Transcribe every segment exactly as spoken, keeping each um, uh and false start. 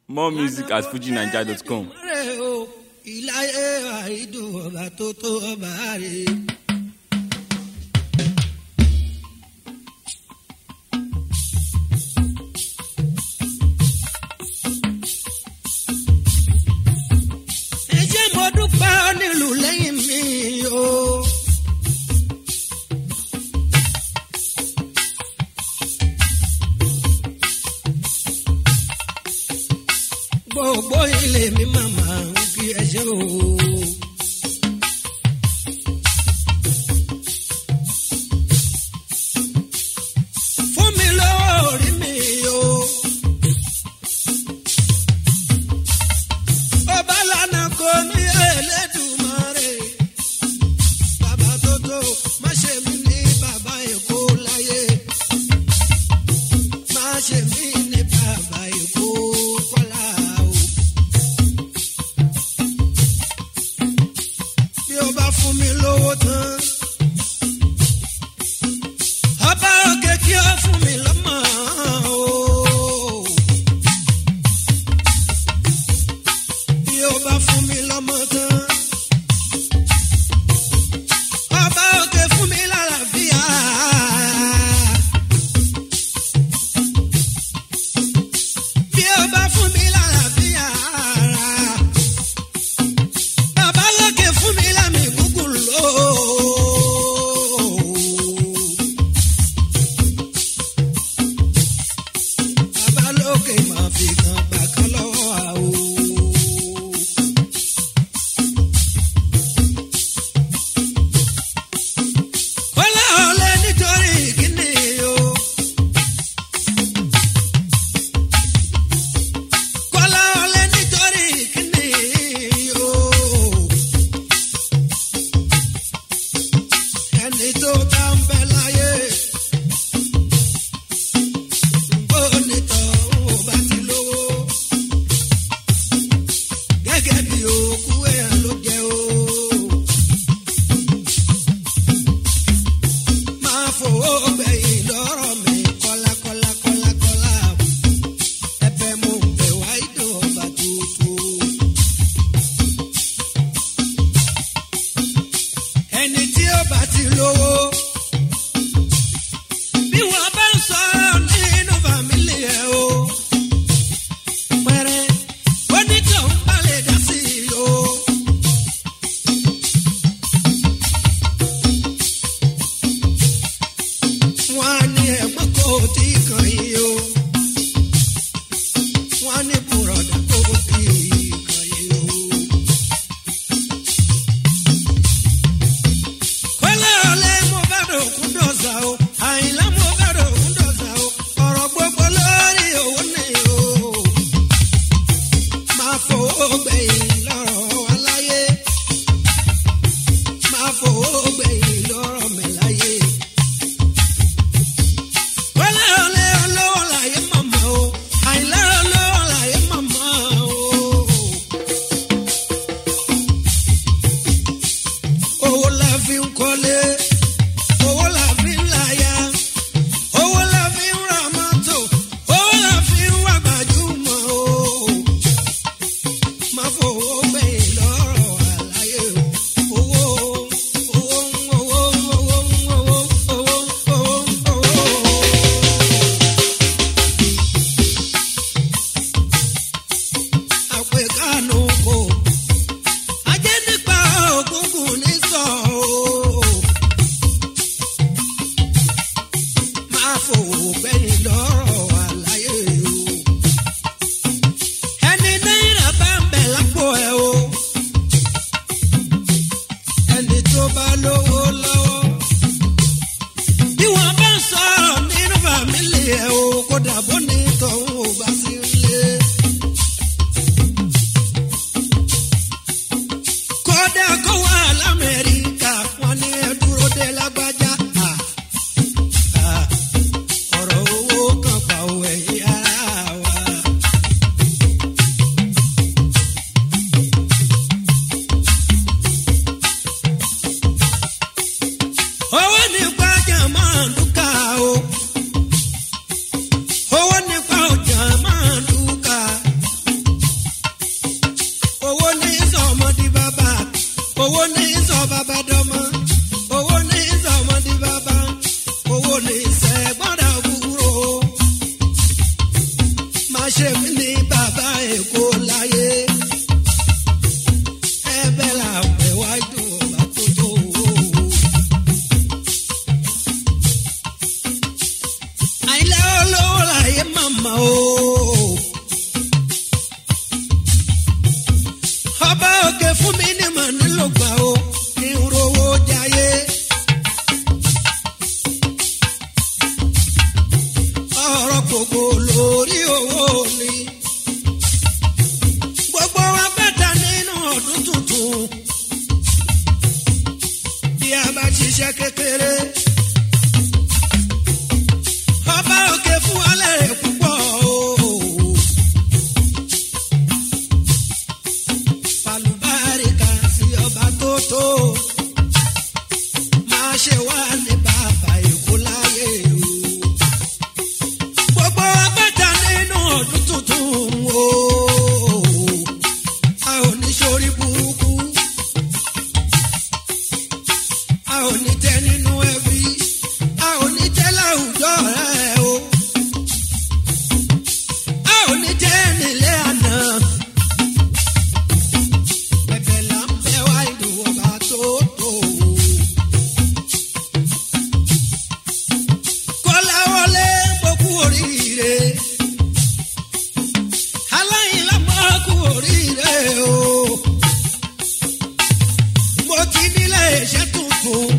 More music at fuji naija dot com. Ìláyé àìdùn ọba tó tó ọba rè. Ẹ jẹ́ mo dúpẹ́ nílùú lẹ́yìn mi o. Gbogbo ilé mi màmá ń kí ẹ ṣe o. Fún mi lọ́wọ́ orí mi o. Ọba lànà kò ní Ẹlẹ́dùmarè. Bàbá tó tó má ṣe mí ní bàbá Èkó láyé. Má ṣe mí ní bàbá Èkó kọ́lá. Fún mi lówó tán. Ọba òkè kí ó fún mi lọ́mọ o. Bí ó bá fún mi lọ́mọ tán. Ọba òkè fún mi lálàáfíà. Bí ó bá fún mi lálàáfíà. Bàbá lókè fún mi lámì gúgùn lò. Bàbá lókè máa fi kan gbà kan lọ́wọ́ àwò. Kọ́lá ọ̀lẹ nítorí kíni o. Kọ́lá ọ̀lẹ nítorí kíni o. Ẹni tó bá ń bẹ láyé. Bó nìtọ̀ ò bá ti lówó. Gẹ́gẹ́ bí òkú ẹ̀ ló jẹ́ o. Máa fowó gbẹ̀yìn lọ́rọ̀ mi kọ́lá kọ́lá kọ́lá kọ́lá. Ẹ̀bẹ̀ mo ń bẹ̀ wá ìdùn ọba tuntun. Ẹni tí ó bá ti lówó. Bí wọ́n bá ń sọ̀rọ̀ nínú fàmílì ẹ̀ o. Pẹ̀rẹ̀ onítọ̀hún bá lè dá sí i o. Wọ́n á ní ẹ̀gbọ́n kò tí ì kàn yín o. Wọ́n á ní bùrọ̀dá kò tí ì kàn yín o. Kọ́lá ọ̀lẹ mo bá dòkun dọ̀sà o. Àyìnlá mo bá dòkun dọ̀sà o. Ọ̀rọ̀ gbogbo lórí owó ni o. Máa fowó gbẹ̀yìn lọ́rọ̀ wa láyé. Máa fowó gbẹ̀yìn lọ́rọ̀ mi láyé. Kọ́lá ọ̀lẹ olówó láyé màmá o. Àyìnlá olówó láyé màmá o. Owó la fi ń kọ́lé. Owó la fi ń láyà. Owó la fi ń ra mọ́tò. Owó la fi ń wá gbajúmọ̀ o. Má fowó gbẹ̀yìn lọ́rọ̀ àlàyé o. Owó owó owó owó owó owó owó owó. Àpè kánú kò. Ajé nípa ògúngún ní sọ o. Máa fowó gbẹ̀yìn lọ́rọ̀ àlàyé o. Ẹni náírà bá ń bẹ̀ lápò ẹ̀ o. Ẹni tó bá lówó lọ́wọ́. Bí wọ́n bá ń sọ̀rọ̀ nínú fàmílì ẹ̀ o. Kódà bó ní tọ̀hún ò bá sí ilé. ní bàbá Èkó láyé. Ẹ̀bẹ̀ làpẹ̀ wá dùn ọba tó tó owó. Àìlẹ́ olówó láyé màmá o. Ọba òkè fún mi ní màá nílò gbà o. Kí n rówó jayé. Ọ̀rọ̀ gbogbo lórí owó ni. Gbogbo wa bẹ́ta nínú ọdún tuntun. Bí a bá ṣiṣẹ́ kékeré. Ọba òkè fún wa lẹ́rẹ̀ púpọ̀ o. Fàlùbáríkà sí ọba tó tó. Máa ṣe wá ní bàbá Èkó láyé o. Gbogbo abẹ́ta nínú ọdún tuntun o. A ò ní sórí burúkú. A ò ní tẹ́ nínú ẹbí. A ò ní tẹ́ láwùjọ rẹ̀ o. A ò ní tẹ́ nílé àná. Bẹ̀bẹ̀ là ń bẹ̀ wá ìlú ọba tó tó. Kọ́láwọlé gbókú oríire. Aláìlá mọ́ kú oríire o. Mo ti nílé iṣẹ́ tuntun.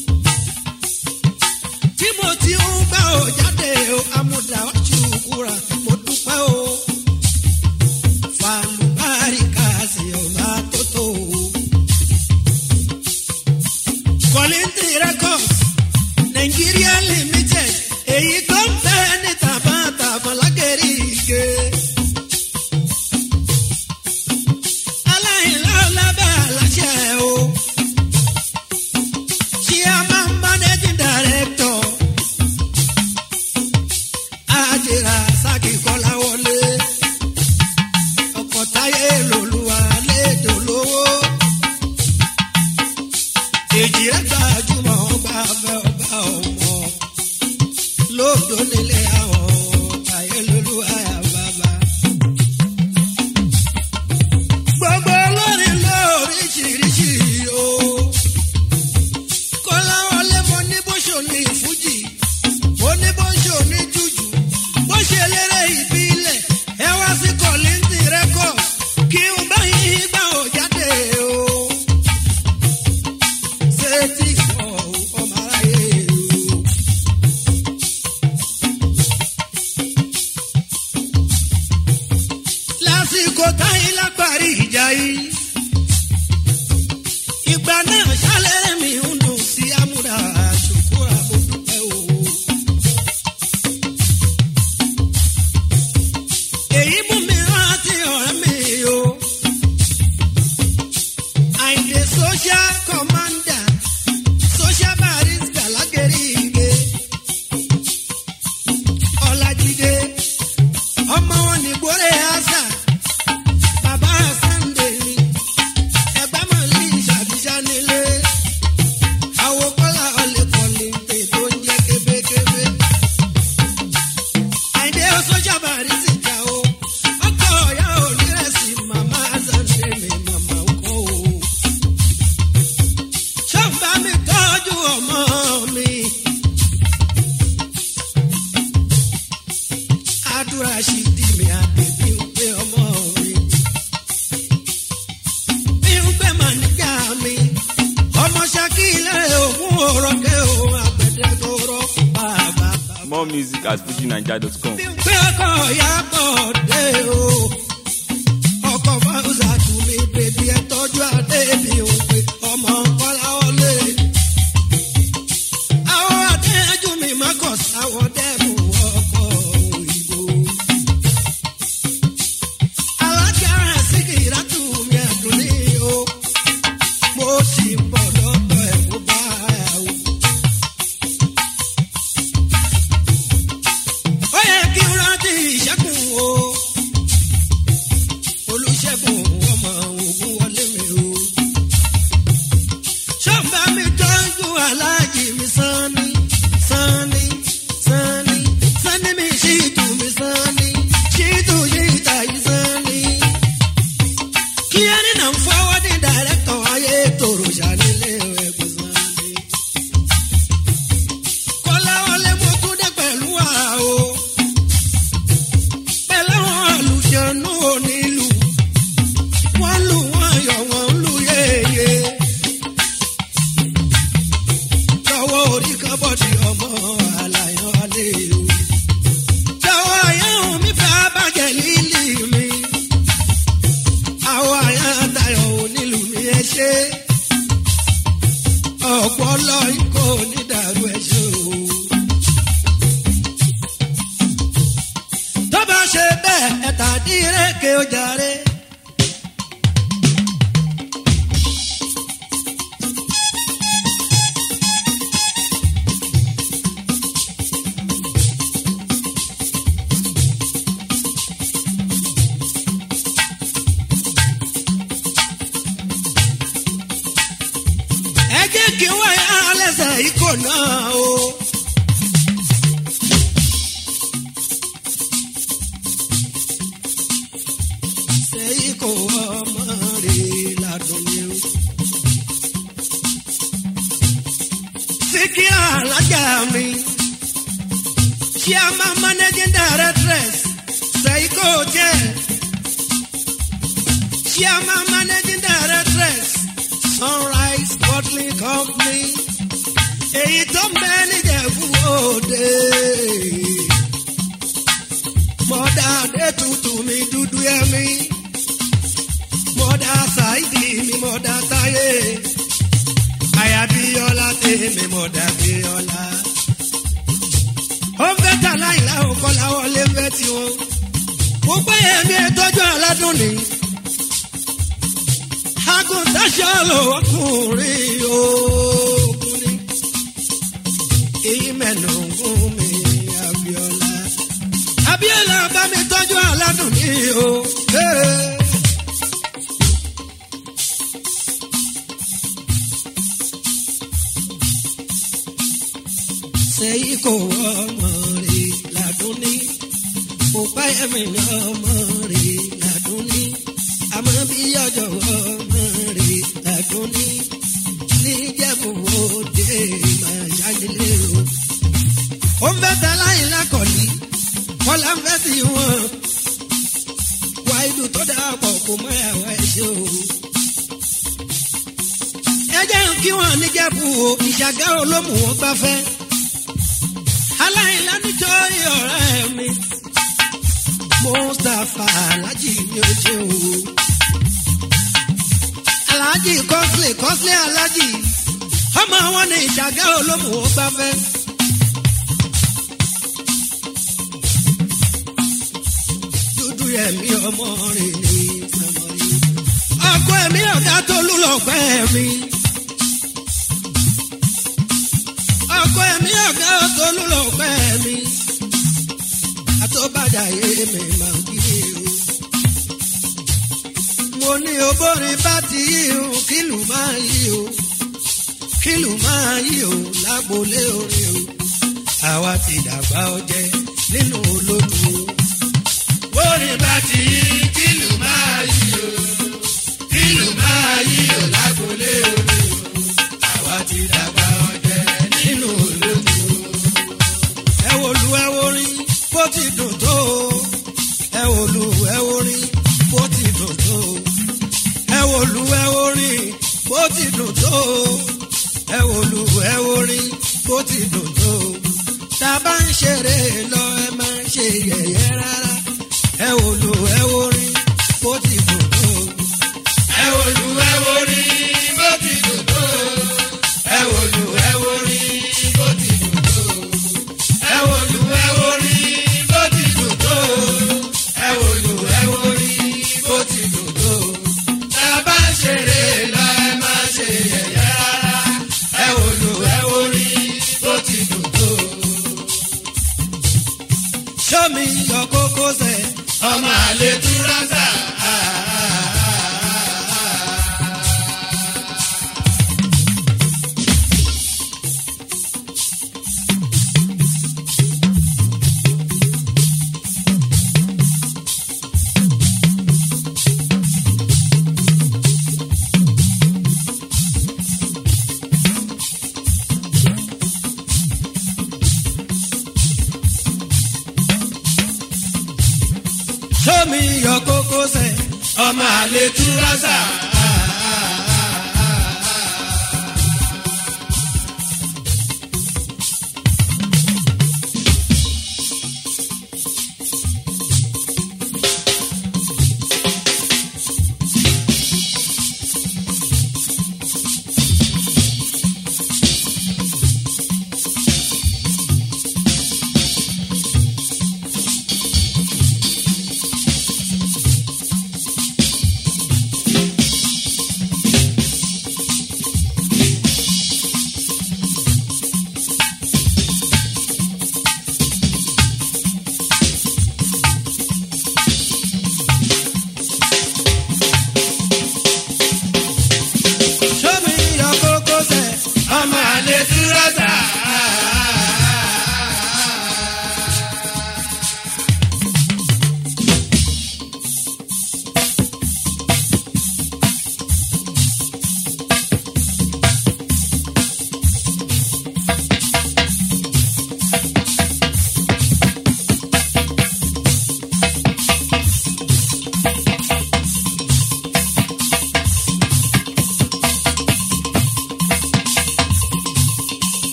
Tí mo ti ń gbà ó jáde o. Amúdà ṣùkúra mo dúpẹ́ o. Fàlùbáríkà sí ọba tó tó o. Kọ́lìntì Records Nigeria Limited. Èyí tó ń bẹ ní tàbátàbá lágẹ̀rìgẹ̀. Aláìlá lábẹ́ aláṣẹ o. Chairman Managing Director. Àjìrà Sákì Kọ́láwọlé. Ọkọ̀ táyé lòlúwa lédò lówó. Èjì rẹ̀ gbajúmọ̀ ọba abẹ́ ọba ọmọ. Lódò nílé àwọn táyé lòlúwa yà bàbá. Gbogbo olórin lóríṣiríṣi o. Kọ́láwọlé mo ní bó ṣe ní fújì. Mo ní bó ṣe ní jùjù. Bó ṣe lérè ìbílẹ̀. Ẹ wá sí Kọ́lìntì Records. Kí n bá yín gbà ó jáde o. Ṣé tí ìwọ ọmọ aráyé o? Lásìkò táyé lápárí ìjà yìí. Ìgbà náà ṣálẹ̀ mi ń dùn sí Amúdà ṣùkúrà mo dúpẹ́ o. Èyí mú mi rántí ọ̀rẹ́ mi o. Àìdè social commander, social barrister lágẹ̀rìgẹ̀. Ọlájídé, ọmọ wọn ní gbóré àṣà. Bàbá Sunday ni, ẹ̀gbá mọ̀ ní ìṣàbíṣà nílé. Àwọn kọ́lá ọ̀lẹ́kọ̀ọ́lẹ́ ètò ń jẹ́ kébékébé. Àìdè social barrister o. Ọkọ̀ ọ̀yá onírẹ̀sì màmá Sunday ni màmá ọkọ̀ o. Ṣọ́ọ̀bà mi tọ́jú ọmọ mi. Àdúrà ṣì dì mí àbẹ̀bí ń pé ọmọ mi. Bí ń pé màá nígbà mi. Ọmọ Ṣakí lẹ́rẹ̀ ògún òrọ̀kẹ́ òun àgbẹ̀dẹ́gbọ̀rọ̀ bàbá. More music at fuji naija dot com. Bí ń pé ọkọ̀ ìyá bọ̀ dé o. Ọkọ̀ Fáwùsà tù mí bèbí ẹ tọ́jú adé mi ò pé ọmọ Kọ́láwọlé. Àwọn adéjú mi má kọ̀ sáwọ́ dẹ́mu ọkọ̀ òyìnbó. Alájà Síkírà tù mí ẹ̀dùn ní o. Mo sì ń bọ̀ lọ́dọ̀ ẹ̀ kó bá ẹ̀ o. Ó yẹ kí n rántí ìṣẹ́gun o. Olúṣẹ́gun ọmọ Ògún wọlé mi o. Ṣọ́ọ̀bà mi tọ́jú aláàjì mi Sanni, Sanni, Sanni, Sanni mi ṣì tù mí Sanni, ṣì tù yí ìta jàre. ẹ jẹ́ kí wọ́n yá lẹ́sẹ̀ ikọ̀ náà o. Seiko ọmọ rẹ̀ ládùn ni o. Síkírà alájà mi. Chairman managing directress Seiko jẹ́. Chairman managing directress Sunrise Bottling Company. Èyí tó ń bẹ níjẹ̀bú òde. Mọ̀dà dé tutù mi dúdú ẹ̀mí. Mọ̀dà Sáìdì mi mọ̀dà Táyé. Àyà Bíọ́lá tèmi mọ̀dà Bíọ́lá. Ó ń fẹ́ tà láìlá òkọ́ láwọ́ lé ń fẹ́ tiwọn. Mo pé èmi ìtọ́jú aládùn ni. Àgùntàṣọ́ lò ọkùnrin òkùnrin. Èyí mẹ́nu gún mi Abíọ́lá. Abíọ́lá bá mi tọ́jú aládùn ni o. Seiko ọmọ rẹ̀ ládùn ní. Mo bá ẹ̀mí ọmọ rẹ̀ ládùn ní. Àmọ́ bí ọjọ́ ọmọ rẹ̀ ládùn ní. Níjẹ̀bú Òde máa yáyílé o. Ó ń fẹ́ ta láyé lákọ̀ọ́lì. Kọ́lá ń fẹ́ sí wọn. Wáìdù tó dáa pọ̀ kò mọ ẹ̀wọ̀ ẹ̀ṣẹ̀ o. Ẹ jẹ́ kí wọ́n níjẹ̀bú o. Ìṣàgá olómù wọn gbáfẹ́. Aláìlá nítorí ọ̀rẹ́ mi. Mustapha Alájì ni ó ṣe o. Alájì Kọ́sílẹ̀ Kọ́sílẹ̀ Alájì. Ọmọ wọn ní Ìṣàgá olómù wọn gbáfẹ́. Ẹ̀mí ọmọ rẹ̀ ní sàmọ́rí. Ọkọ ẹ̀mí ọ̀gá tó lúlọ̀pẹ́ mi. Ọkọ ẹ̀mí ọ̀gá tó lúlọ̀pẹ́ mi. Àtọ́bàdà yé mi máa ń kí o. Mo ní obórin bá ti yí o, kílù máa yí o. Kílù máa yí o, lágbolé orin o. Àwa ti dàgbà ọjẹ́ nínú ológun o. Orin bá ti yí kílù máa yí o, kílù máa yí o lágbolé orin o. Àwa ti dàgbà ọdẹ nínú ológun o. Ẹ wo lu ẹ wo rin bó ti dùn tó o. Ẹ wo lu ẹ wo rin bó ti dùn tó o. Ẹ wo lu ẹ wo rin bó ti dùn tó o. Ẹ wo lu ẹ wo rin bó ti dùn tó o. Tá a bá ń ṣeré lọ ẹ máa ń ṣe yẹ̀yẹ́ rárá. Ẹ wò lu ẹ wò rí bó ti dùn tó. Ẹ wò lu ẹ wò rí bó ti dùn tó. Ẹ wò lu ẹ wò rí bó ti dùn tó. Ẹ wò lu ẹ wò rí bó ti dùn tó. Ẹ wò lu ẹ wò rí bó ti dùn tó. Tá a bá ń ṣeré lọ ẹ má ṣe yẹ̀yẹ́ rárá. Ẹ wò lu ẹ wò rí bó ti dùn tó. Show me your kókósẹ̀. Ọmọ àlè túrọ́sà. Show me your kókósẹ̀. Ọmọ àlè túrọ́sà.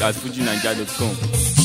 at fuji naija dot com.